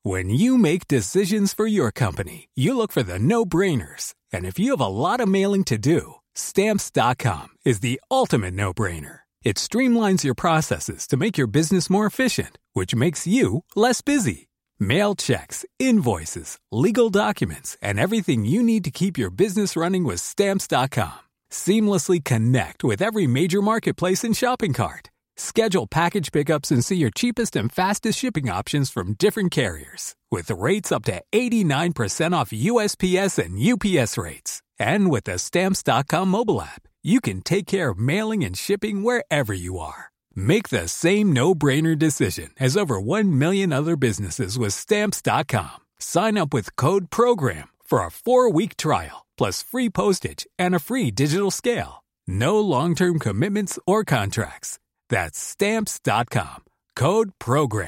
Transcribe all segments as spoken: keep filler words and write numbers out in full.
When you make decisions for your company, you look for the no-brainers. And if you have a lot of mailing to do, Stamps dot com is the ultimate no-brainer. It streamlines your processes to make your business more efficient, which makes you less busy. Mail checks, invoices, legal documents, and everything you need to keep your business running with Stamps dot com. Seamlessly connect with every major marketplace and shopping cart. Schedule package pickups and see your cheapest and fastest shipping options from different carriers. With rates up to eighty-nine percent off U S P S and U P S rates. And with the Stamps dot com mobile app, you can take care of mailing and shipping wherever you are. Make the same no-brainer decision as over one million other businesses with Stamps dot com. Sign up with code PROGRAM for a four-week trial, plus free postage and a free digital scale. No long-term commitments or contracts. That's Stamps dot com. Code PROGRAM.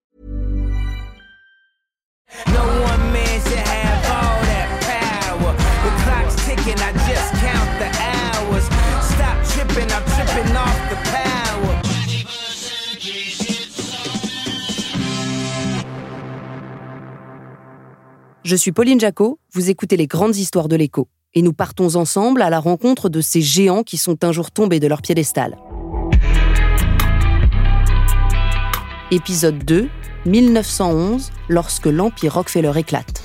No one man should have all that power. The clock's ticking, I just count the hours. Stop tripping, I'm tripping off the power. Je suis Pauline Jacot, vous écoutez Les Grandes Histoires de l'Écho. Et nous partons ensemble à la rencontre de ces géants qui sont un jour tombés de leur piédestal. Épisode deux, mille neuf cent onze, lorsque l'Empire Rockefeller éclate.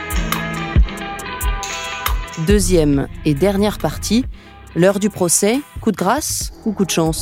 Deuxième et dernière partie, l'heure du procès, coup de grâce ou coup de chance ?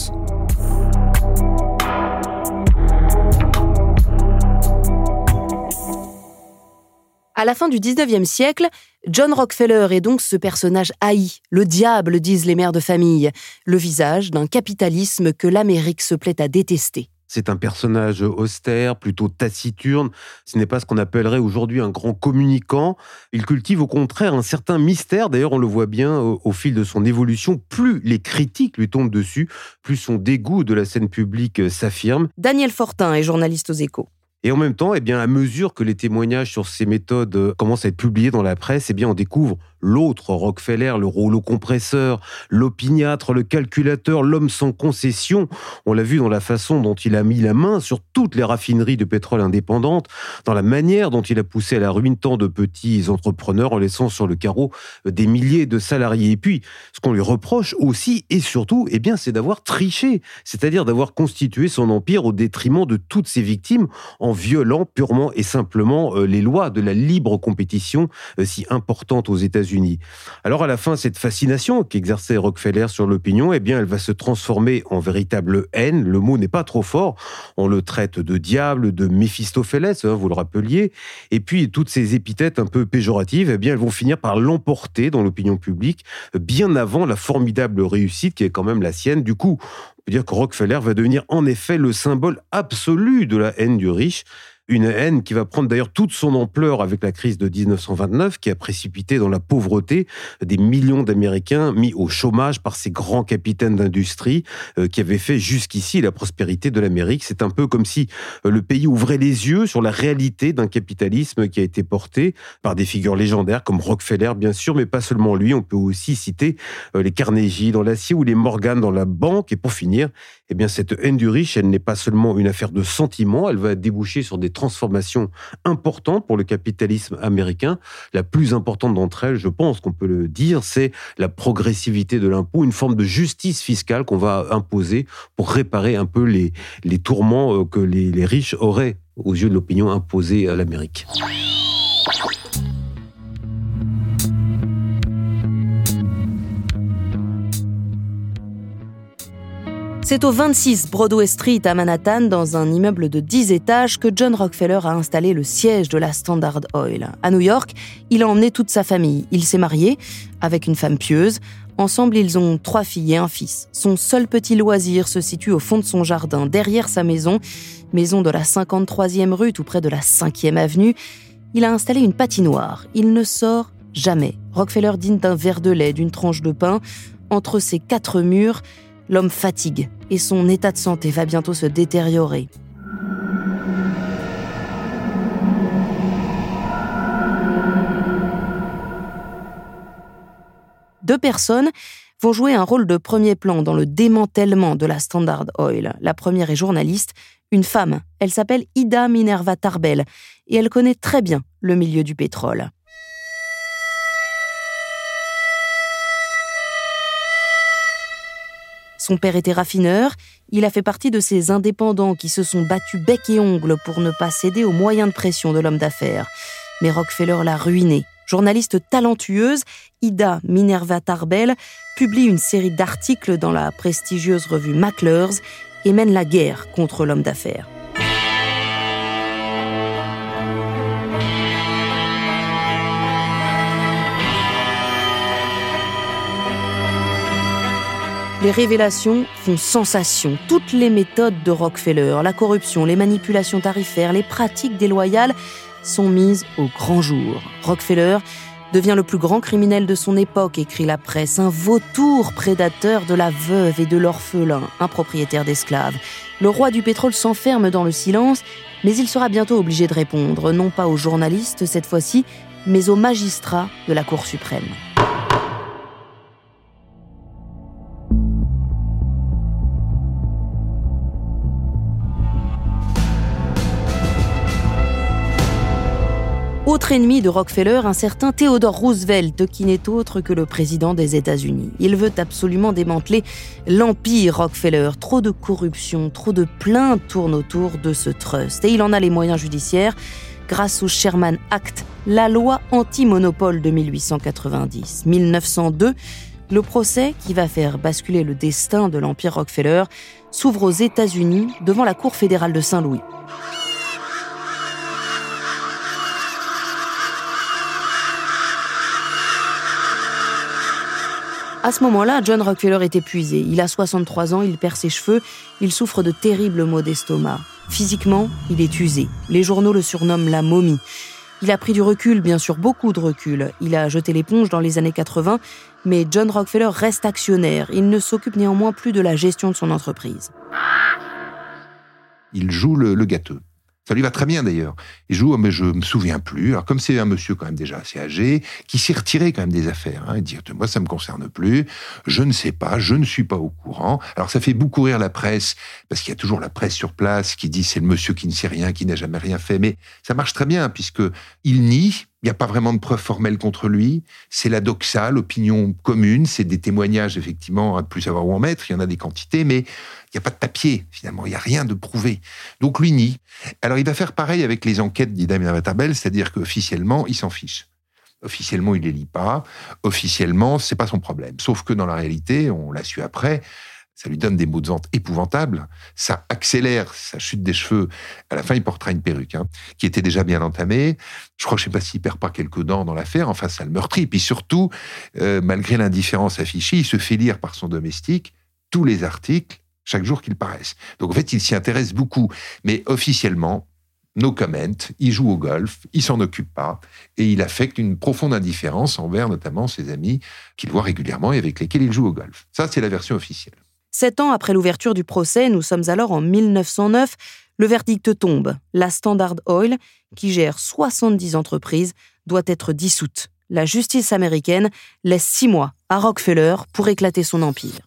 À la fin du dix-neuvième siècle, John Rockefeller est donc ce personnage haï, le diable, disent les mères de famille, le visage d'un capitalisme que l'Amérique se plaît à détester. C'est un personnage austère, plutôt taciturne. Ce n'est pas ce qu'on appellerait aujourd'hui un grand communicant. Il cultive au contraire un certain mystère. D'ailleurs, on le voit bien au, au fil de son évolution. Plus les critiques lui tombent dessus, plus son dégoût de la scène publique s'affirme. Daniel Fortin est journaliste aux Échos. Et en même temps, eh bien, à mesure que les témoignages sur ces méthodes commencent à être publiés dans la presse, eh bien, on découvre l'autre Rockefeller, le rouleau compresseur, l'opiniâtre, le calculateur, l'homme sans concession. On l'a vu dans la façon dont il a mis la main sur toutes les raffineries de pétrole indépendantes, dans la manière dont il a poussé à la ruine tant de petits entrepreneurs en laissant sur le carreau des milliers de salariés. Et puis, ce qu'on lui reproche aussi et surtout, eh bien, c'est d'avoir triché, c'est-à-dire d'avoir constitué son empire au détriment de toutes ses victimes en violant purement et simplement euh, les lois de la libre compétition euh, si importante aux États-Unis. Alors à la fin, cette fascination qu'exerçait Rockefeller sur l'opinion, eh bien, elle va se transformer en véritable haine. Le mot n'est pas trop fort. On le traite de diable, de Méphistophélès, hein, vous le rappeliez. Et puis toutes ces épithètes un peu péjoratives, eh bien, elles vont finir par l'emporter dans l'opinion publique bien avant la formidable réussite qui est quand même la sienne. Du coup, on peut dire que Rockefeller va devenir en effet le symbole absolu de la haine du riche. Une haine qui va prendre d'ailleurs toute son ampleur avec la crise de dix-neuf cent vingt-neuf, qui a précipité dans la pauvreté des millions d'Américains mis au chômage par ces grands capitaines d'industrie euh, qui avaient fait jusqu'ici la prospérité de l'Amérique. C'est un peu comme si euh, le pays ouvrait les yeux sur la réalité d'un capitalisme qui a été porté par des figures légendaires comme Rockefeller, bien sûr, mais pas seulement lui. On peut aussi citer euh, les Carnegie dans l'acier ou les Morgan dans la banque. Et pour finir, eh bien, cette haine du riche, elle n'est pas seulement une affaire de sentiments, elle va déboucher sur des transformation importante pour le capitalisme américain. La plus importante d'entre elles, je pense qu'on peut le dire, c'est la progressivité de l'impôt, une forme de justice fiscale qu'on va imposer pour réparer un peu les, les tourments que les, les riches auraient, aux yeux de l'opinion, imposés à l'Amérique. C'est au vingt-six Broadway Street à Manhattan, dans un immeuble de dix étages, que John Rockefeller a installé le siège de la Standard Oil. À New York, il a emmené toute sa famille. Il s'est marié avec une femme pieuse. Ensemble, ils ont trois filles et un fils. Son seul petit loisir se situe au fond de son jardin, derrière sa maison, maison de la cinquante-troisième rue, tout près de la cinquième avenue. Il a installé une patinoire. Il ne sort jamais. Rockefeller dîne d'un verre de lait, d'une tranche de pain. Entre ces quatre murs, l'homme fatigue et son état de santé va bientôt se détériorer. Deux personnes vont jouer un rôle de premier plan dans le démantèlement de la Standard Oil. La première est journaliste, une femme. Elle s'appelle Ida Minerva Tarbell et elle connaît très bien le milieu du pétrole. Son père était raffineur, il a fait partie de ces indépendants qui se sont battus bec et ongles pour ne pas céder aux moyens de pression de l'homme d'affaires. Mais Rockefeller l'a ruiné. Journaliste talentueuse, Ida Minerva Tarbell publie une série d'articles dans la prestigieuse revue McClure's et mène la guerre contre l'homme d'affaires. Les révélations font sensation. Toutes les méthodes de Rockefeller, la corruption, les manipulations tarifaires, les pratiques déloyales sont mises au grand jour. Rockefeller devient le plus grand criminel de son époque, écrit la presse, un vautour prédateur de la veuve et de l'orphelin, un propriétaire d'esclaves. Le roi du pétrole s'enferme dans le silence, mais il sera bientôt obligé de répondre, non pas aux journalistes cette fois-ci, mais aux magistrats de la Cour suprême. Autre ennemi de Rockefeller, un certain Theodore Roosevelt, qui n'est autre que le président des États-Unis. Il veut absolument démanteler l'empire Rockefeller. Trop de corruption, trop de plaintes tournent autour de ce trust. Et il en a les moyens judiciaires grâce au Sherman Act, la loi anti-monopole de mille huit cent quatre-vingt-dix. mille neuf cent deux, le procès qui va faire basculer le destin de l'empire Rockefeller s'ouvre aux États-Unis devant la Cour fédérale de Saint-Louis. À ce moment-là, John Rockefeller est épuisé. Il a soixante-trois ans, il perd ses cheveux, il souffre de terribles maux d'estomac. Physiquement, il est usé. Les journaux le surnomment la momie. Il a pris du recul, bien sûr, beaucoup de recul. Il a jeté l'éponge dans les années quatre-vingts, mais John Rockefeller reste actionnaire. Il ne s'occupe néanmoins plus de la gestion de son entreprise. Il joue le, le gâteux. Ça lui va très bien d'ailleurs. Il joue, mais je me souviens plus. Alors comme c'est un monsieur quand même déjà assez âgé, qui s'est retiré quand même des affaires, hein, il dit moi ça me concerne plus, je ne sais pas, je ne suis pas au courant. Alors ça fait beaucoup rire la presse parce qu'il y a toujours la presse sur place qui dit c'est le monsieur qui ne sait rien, qui n'a jamais rien fait. Mais ça marche très bien puisque il nie. Il n'y a pas vraiment de preuves formelles contre lui. C'est la doxa, l'opinion commune. C'est des témoignages, effectivement, à ne plus savoir où en mettre. Il y en a des quantités, mais il n'y a pas de papier, finalement. Il n'y a rien de prouvé. Donc, lui nie. Alors, il va faire pareil avec les enquêtes d'Ida Minerva Tarbell, c'est-à-dire qu'officiellement, il s'en fiche. Officiellement, il ne les lit pas. Officiellement, ce n'est pas son problème. Sauf que dans la réalité, on l'a su après, ça lui donne des maux de ventre épouvantables, ça accélère sa chute des cheveux. À la fin, il portera une perruque, hein, qui était déjà bien entamée. Je crois, je ne sais pas s'il ne perd pas quelques dents dans l'affaire, enfin, ça le meurtrit. Puis surtout, euh, malgré l'indifférence affichée, il se fait lire par son domestique tous les articles, chaque jour qu'ils paraissent. Donc en fait, il s'y intéresse beaucoup. Mais officiellement, no comment, il joue au golf, il s'en occupe pas, et il affecte une profonde indifférence envers notamment ses amis qu'il voit régulièrement et avec lesquels il joue au golf. Ça, c'est la version officielle. Sept ans après l'ouverture du procès, nous sommes alors en mille neuf cent neuf, le verdict tombe. La Standard Oil, qui gère soixante-dix entreprises, doit être dissoute. La justice américaine laisse six mois à Rockefeller pour éclater son empire.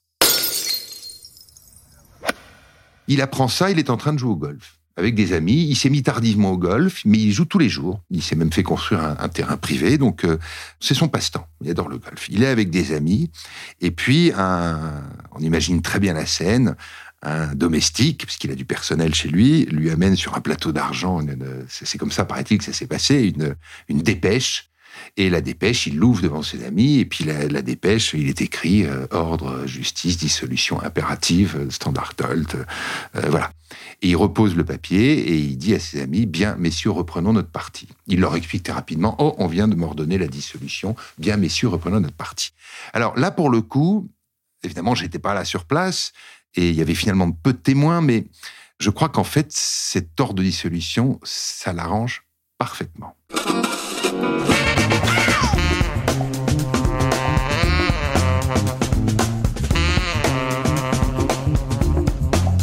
Il apprend ça, il est en train de jouer au golf avec des amis. Il s'est mis tardivement au golf, mais il joue tous les jours. Il s'est même fait construire un, un terrain privé, donc euh, c'est son passe-temps. Il adore le golf. Il est avec des amis, et puis un, on imagine très bien la scène, un domestique, puisqu'il a du personnel chez lui, lui amène sur un plateau d'argent, une, une, c'est comme ça, paraît-il, que ça s'est passé, une, une dépêche. Et la dépêche, il l'ouvre devant ses amis, et puis la, la dépêche, il est écrit euh, ordre, justice, dissolution impérative, euh, Standard Oil, euh, voilà. Et il repose le papier et il dit à ses amis, bien, messieurs, reprenons notre parti. Il leur explique très rapidement, oh, on vient de m'ordonner la dissolution, bien, messieurs, reprenons notre parti. Alors là, pour le coup, évidemment, j'étais pas là sur place, et il y avait finalement peu de témoins, mais je crois qu'en fait, cet ordre de dissolution, ça l'arrange parfaitement.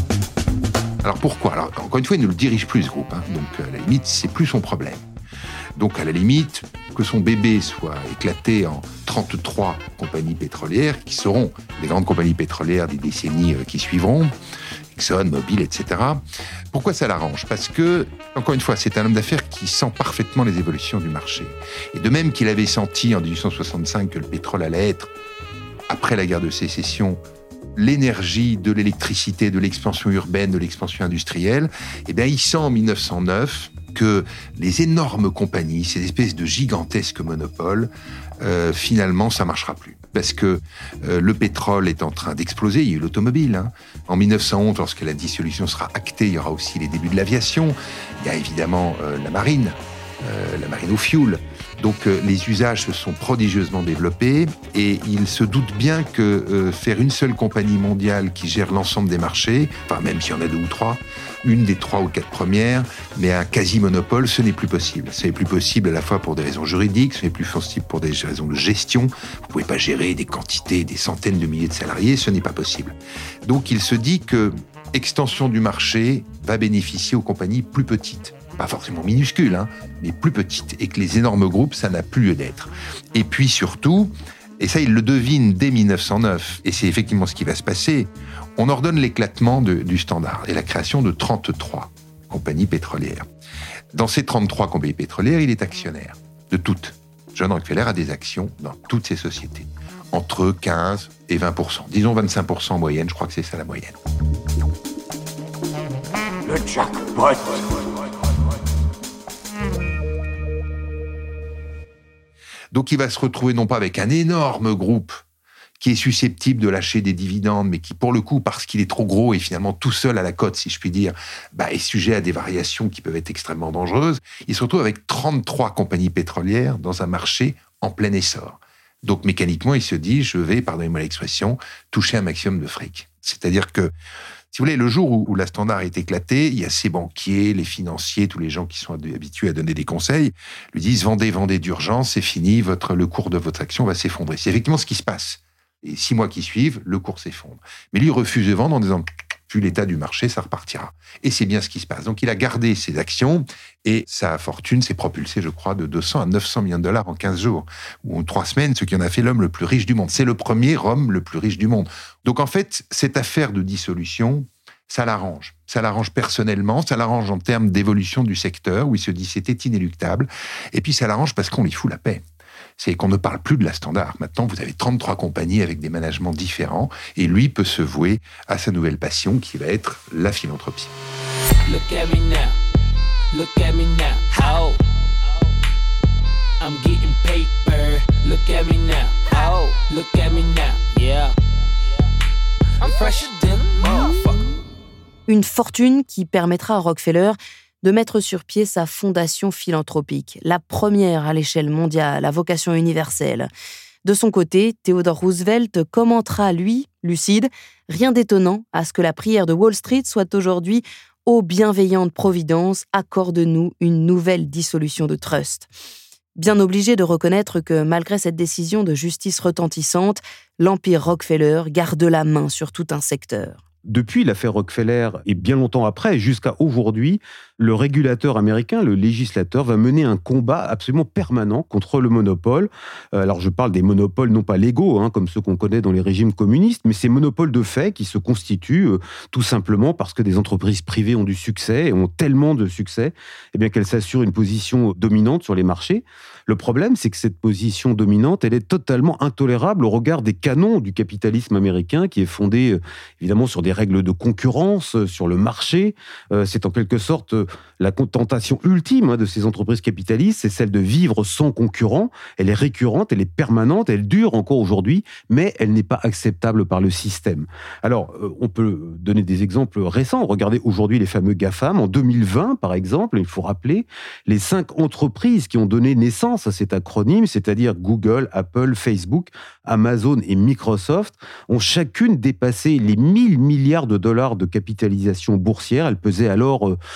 Alors pourquoi ? Alors encore une fois, il ne le dirige plus ce groupe, hein, donc à la limite, c'est plus son problème. Donc, à la limite, que son bébé soit éclaté en trente-trois compagnies pétrolières, qui seront les grandes compagnies pétrolières des décennies qui suivront, Exxon, Mobil, et cetera. Pourquoi ça l'arrange ? Parce que, encore une fois, c'est un homme d'affaires qui sent parfaitement les évolutions du marché. Et de même qu'il avait senti en dix-huit cent soixante-cinq que le pétrole allait être, après la guerre de sécession, l'énergie de l'électricité, de l'expansion urbaine, de l'expansion industrielle, eh bien, il sent en mille neuf cent neuf que les énormes compagnies, ces espèces de gigantesques monopoles, euh, finalement, ça marchera plus. Parce que euh, le pétrole est en train d'exploser, il y a eu l'automobile. Hein. En mille neuf cent onze, lorsque la dissolution sera actée, il y aura aussi les débuts de l'aviation. Il y a évidemment euh, la marine, euh, la marine au fioul. Donc euh, les usages se sont prodigieusement développés et il se doute bien que euh, faire une seule compagnie mondiale qui gère l'ensemble des marchés, enfin même s'il y en a deux ou trois, une des trois ou quatre premières, mais un quasi-monopole, ce n'est plus possible. Ce n'est plus possible à la fois pour des raisons juridiques, ce n'est plus possible pour des raisons de gestion. Vous ne pouvez pas gérer des quantités, des centaines de milliers de salariés, ce n'est pas possible. Donc il se dit que extension du marché va bénéficier aux compagnies plus petites. Pas forcément minuscules, hein, mais plus petites. Et que les énormes groupes, ça n'a plus lieu d'être. Et puis surtout, et ça il le devine dès mille neuf cent neuf, et c'est effectivement ce qui va se passer, on ordonne l'éclatement de, du Standard et la création de trente-trois compagnies pétrolières. Dans ces trente-trois compagnies pétrolières, il est actionnaire de toutes. John Rockefeller a des actions dans toutes ces sociétés, entre quinze et vingt pour cent. Disons vingt-cinq pour cent en moyenne, je crois que c'est ça la moyenne. Le jackpot. Donc il va se retrouver non pas avec un énorme groupe qui est susceptible de lâcher des dividendes, mais qui, pour le coup, parce qu'il est trop gros et finalement tout seul à la cote, si je puis dire, bah, est sujet à des variations qui peuvent être extrêmement dangereuses. Il se retrouve avec trente-trois compagnies pétrolières dans un marché en plein essor. Donc mécaniquement, il se dit, je vais, pardonnez-moi l'expression, toucher un maximum de fric. C'est-à-dire que, si vous voulez, le jour où, où la Standard est éclatée, il y a ces banquiers, les financiers, tous les gens qui sont habitués à donner des conseils, lui disent, vendez, vendez d'urgence, c'est fini, votre, le cours de votre action va s'effondrer. C'est effectivement ce qui se passe. Et six mois qui suivent, le cours s'effondre. Mais lui, il refuse de vendre en disant, vu l'état du marché, ça repartira. Et c'est bien ce qui se passe. Donc, il a gardé ses actions et sa fortune s'est propulsée, je crois, de deux cents à neuf cents millions de dollars en quinze jours, ou en trois semaines, ce qui en a fait l'homme le plus riche du monde. C'est le premier homme le plus riche du monde. Donc, en fait, cette affaire de dissolution, ça l'arrange. Ça l'arrange personnellement, ça l'arrange en termes d'évolution du secteur, où il se dit c'était inéluctable. Et puis, ça l'arrange parce qu'on lui fout la paix. C'est qu'on ne parle plus de la Standard. Maintenant, vous avez trente-trois compagnies avec des managements différents et lui peut se vouer à sa nouvelle passion qui va être la philanthropie. Look at me now. Look at me now. Oh. I'm getting paper. Look at me now. Oh. Look at me now. Yeah. I'm fresher than a motherfucker. Une fortune qui permettra à Rockefeller de mettre sur pied sa fondation philanthropique, la première à l'échelle mondiale, à vocation universelle. De son côté, Theodore Roosevelt commentera, lui, lucide, rien d'étonnant à ce que la prière de Wall Street soit aujourd'hui « Ô bienveillante Providence, accorde-nous une nouvelle dissolution de trust ». Bien obligé de reconnaître que, malgré cette décision de justice retentissante, l'empire Rockefeller garde la main sur tout un secteur. Depuis l'affaire Rockefeller et bien longtemps après, jusqu'à aujourd'hui, le régulateur américain, le législateur, va mener un combat absolument permanent contre le monopole. Alors je parle des monopoles non pas légaux, hein, comme ceux qu'on connaît dans les régimes communistes, mais ces monopoles de fait qui se constituent euh, tout simplement parce que des entreprises privées ont du succès et ont tellement de succès eh bien, qu'elles s'assurent une position dominante sur les marchés. Le problème, c'est que cette position dominante, elle est totalement intolérable au regard des canons du capitalisme américain qui est fondé euh, évidemment sur des règles de concurrence, euh, sur le marché. Euh, c'est en quelque sorte euh, la tentation ultime hein, de ces entreprises capitalistes, c'est celle de vivre sans concurrent. Elle est récurrente, elle est permanente, elle dure encore aujourd'hui, mais elle n'est pas acceptable par le système. Alors, euh, on peut donner des exemples récents. Regardez aujourd'hui les fameux GAFAM. En deux mille vingt, par exemple, il faut rappeler les cinq entreprises qui ont donné naissance à cet acronyme, c'est-à-dire Google, Apple, Facebook, Amazon et Microsoft, ont chacune dépassé les mille milliards de dollars de capitalisation boursière. Elles pesaient alors euh, près de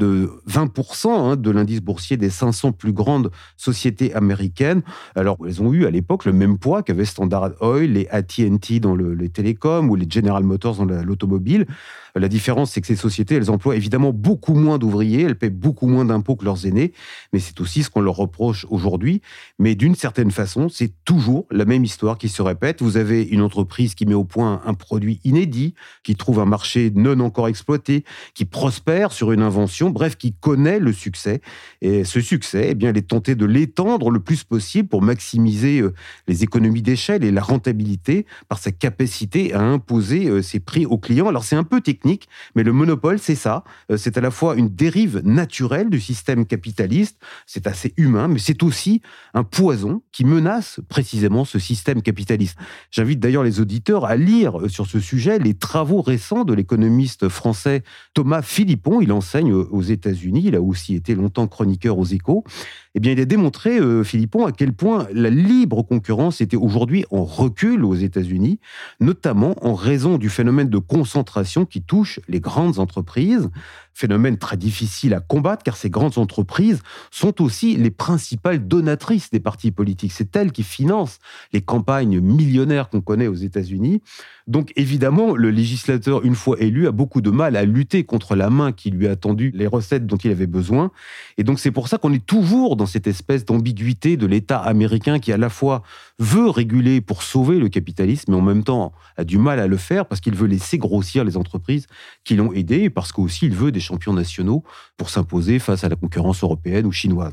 de vingt pour cent hein, de l'indice boursier des cinq cents plus grandes sociétés américaines. Alors, elles ont eu à l'époque le même poids qu'avait Standard Oil, les A T and T dans le, les télécoms ou les General Motors dans la, l'automobile. La différence, c'est que ces sociétés, elles emploient évidemment beaucoup moins d'ouvriers, elles paient beaucoup moins d'impôts que leurs aînés, mais c'est aussi ce qu'on leur reproche aujourd'hui. Mais d'une certaine façon, c'est toujours la même histoire qui se répète. Vous avez une entreprise qui met au point un produit inédit, qui trouve un marché non encore exploité, qui prospère sur une invention, bref, qui connaît le succès. Et ce succès, eh bien, elle est tentée de l'étendre le plus possible pour maximiser les économies d'échelle et la rentabilité par sa capacité à imposer ses prix aux clients. Alors, c'est un peu technique, mais le monopole, c'est ça. C'est à la fois une dérive naturelle du système capitaliste, c'est assez humain, mais c'est aussi un poison qui menace précisément ce système capitaliste. J'invite d'ailleurs les auditeurs à lire sur ce sujet les travaux récents de l'économiste français Thomas Philippon. Il enseigne aux États-Unis, il a aussi été longtemps chroniqueur aux Échos. Eh bien, il a démontré, euh, Philippon, à quel point la libre concurrence était aujourd'hui en recul aux États-Unis, notamment en raison du phénomène de concentration qui touche les grandes entreprises. Phénomène très difficile à combattre, car ces grandes entreprises sont aussi les principales donatrices des partis politiques. C'est elles qui financent les campagnes millionnaires qu'on connaît aux États-Unis. Donc, évidemment, le législateur, une fois élu, a beaucoup de mal à lutter contre la main qui lui a tendu les recettes dont il avait besoin. Et donc, c'est pour ça qu'on est toujours dans cette espèce d'ambiguïté de l'État américain qui, à la fois, veut réguler pour sauver le capitalisme, mais en même temps a du mal à le faire parce qu'il veut laisser grossir les entreprises qui l'ont aidé et parce qu'aussi il veut des champions nationaux pour s'imposer face à la concurrence européenne ou chinoise.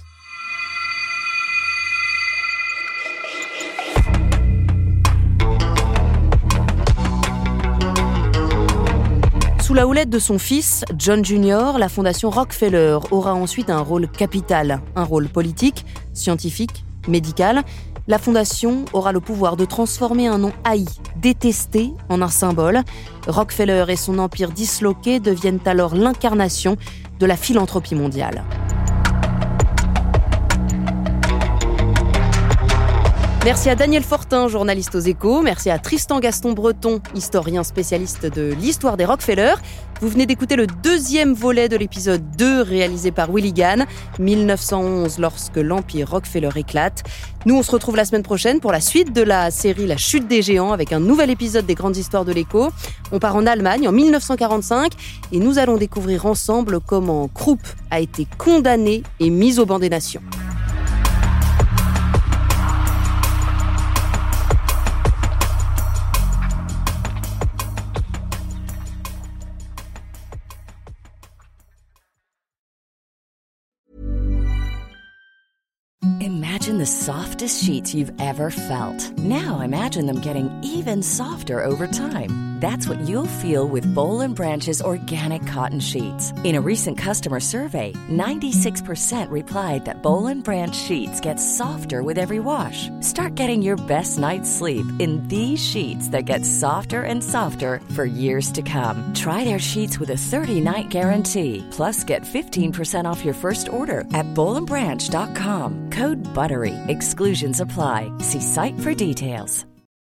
Sous la houlette de son fils, John Junior, la fondation Rockefeller aura ensuite un rôle capital, un rôle politique, scientifique, médical. La fondation aura le pouvoir de transformer un nom haï, détesté, en un symbole. Rockefeller et son empire disloqué deviennent alors l'incarnation de la philanthropie mondiale. Merci à Daniel Fortin, journaliste aux Échos. Merci à Tristan Gaston-Breton, historien spécialiste de l'histoire des Rockefeller. Vous venez d'écouter le deuxième volet de l'épisode deux réalisé par Willy Gann, mille neuf cent onze, lorsque l'empire Rockefeller éclate. Nous, on se retrouve la semaine prochaine pour la suite de la série La chute des géants avec un nouvel épisode des grandes histoires de l'Écho. On part en Allemagne en mille neuf cent quarante-cinq et nous allons découvrir ensemble comment Krupp a été condamné et mis au banc des nations. Imagine the softest sheets you've ever felt. Now imagine them getting even softer over time. That's what you'll feel with Boll and Branch's organic cotton sheets. In a recent customer survey, ninety-six percent replied that Boll and Branch sheets get softer with every wash. Start getting your best night's sleep in these sheets that get softer and softer for years to come. Try their sheets with a thirty-night guarantee. Plus, get fifteen percent off your first order at boll and branch dot com. Code BUTTERY. Exclusions apply. See site for details.